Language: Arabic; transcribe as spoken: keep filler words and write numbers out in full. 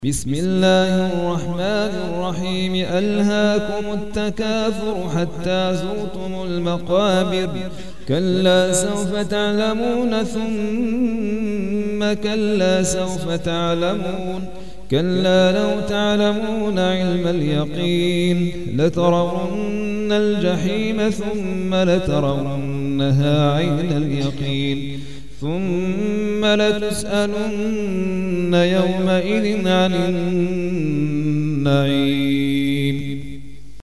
بسم الله الرحمن الرحيم ألهاكم التكاثر حتى زرتم المقابر كلا سوف تعلمون ثم كلا سوف تعلمون كلا لو تعلمون علم اليقين لترون الجحيم ثم لترونها عين اليقين ثم لتسألن يومئذ عن النعيم.